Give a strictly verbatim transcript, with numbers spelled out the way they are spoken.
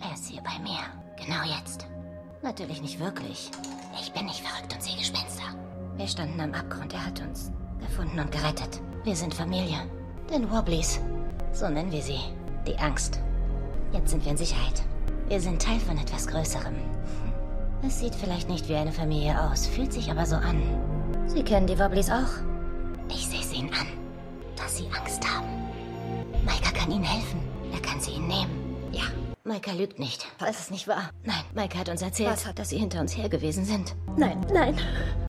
Er ist hier bei mir. Genau jetzt. Natürlich nicht wirklich. Ich bin nicht verrückt und sehe Gespenster. Wir standen am Abgrund. Er hat uns gefunden und gerettet. Wir sind Familie. Den Wobblies. So nennen wir sie. Die Angst. Jetzt sind wir in Sicherheit. Wir sind Teil von etwas Größerem. Es sieht vielleicht nicht wie eine Familie aus, fühlt sich aber so an. Sie kennen die Wobblies auch? Ich sehe es ihnen an, dass sie Angst haben. Maika kann ihnen helfen. Er kann sie ihnen nehmen. Ja, Maika lügt nicht. Falls es nicht wahr. Nein, Maika hat uns erzählt, Was hat- dass sie hinter uns her gewesen sind. Nein, nein.